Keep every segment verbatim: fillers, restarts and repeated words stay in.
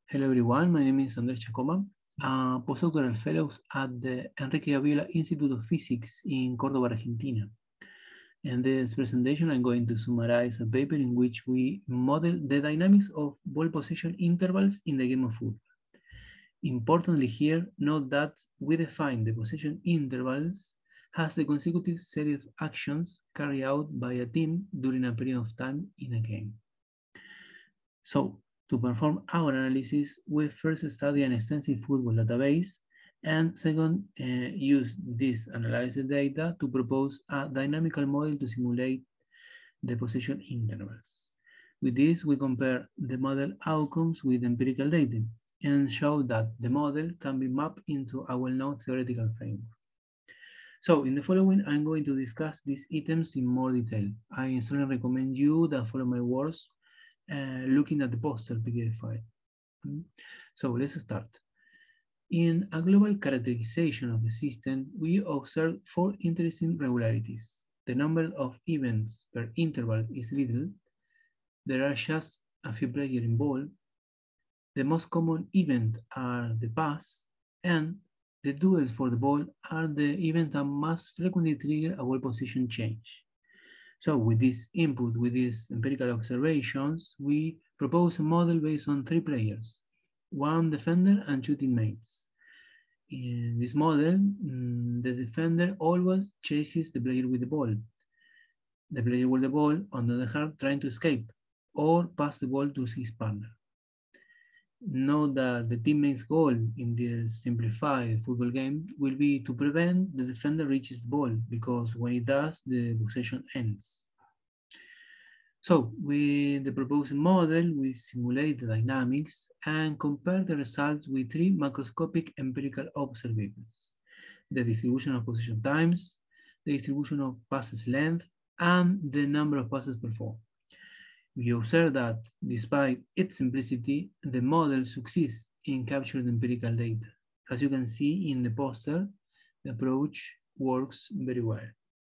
Hello everyone, my name is Andres Chacoma, a postdoctoral fellow at the Enrique Avila Institute of Physics in Córdoba, Argentina. In this presentation, I'm going to summarize a paper in which we model the dynamics of ball possession intervals in the game of football. Importantly here, note that we define the possession intervals as the consecutive series of actions carried out by a team during a period of time in a game. So, to perform our analysis, we first study an extensive football database, and second, uh, use this analyzed data to propose a dynamical model to simulate the possession intervals. With this, we compare the model outcomes with empirical data and show that the model can be mapped into a well-known theoretical framework. So in the following, I'm going to discuss these items in more detail. I strongly recommend you that follow my words uh, looking at the poster P D F file. So let's start. In a global characterization of the system, we observe four interesting regularities. The number of events per interval is little. There are just a few players involved. The most common events are the pass, and the duels for the ball are the events that most frequently trigger a ball position change. So with this input, with these empirical observations, we propose a model based on three players, one defender and two teammates. In this model, the defender always chases the player with the ball. The player with the ball, on the other hand, trying to escape or pass the ball to his partner. Note that the teammate's goal in this simplified football game will be to prevent the defender reaches the ball, because when it does, the possession ends. So with the proposed model, we simulate the dynamics and compare the results with three macroscopic empirical observables: the distribution of possession times, the distribution of passes length, and the number of passes performed. We observe that, despite its simplicity, the model succeeds in capturing empirical data. As you can see in the poster, the approach works very well.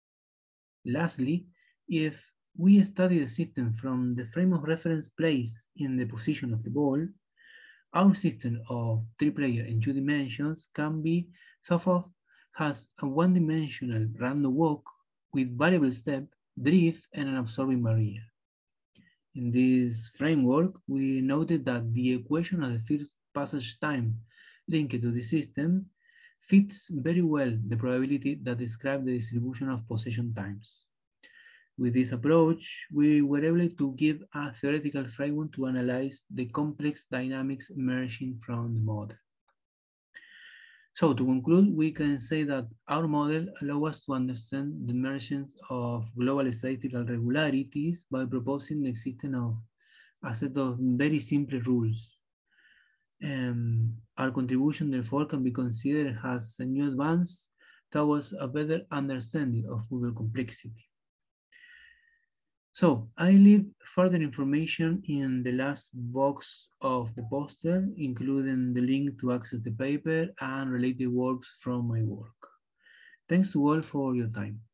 Lastly, if we study the system from the frame of reference placed in the position of the ball, our system of three players in two dimensions can be thought of as a one-dimensional random walk with variable step, drift, and an absorbing barrier. In this framework, we noted that the equation of the first passage time linked to the system fits very well the probability that describes the distribution of possession times. With this approach, we were able to give a theoretical framework to analyze the complex dynamics emerging from the model. So to conclude, we can say that our model allows us to understand the emergence of global statistical regularities by proposing the existence of a set of very simple rules. Um, our contribution, therefore, can be considered as a new advance towards a better understanding of football complexity. So I leave further information in the last box of the poster, including the link to access the paper and related works from my work. Thanks to all for your time.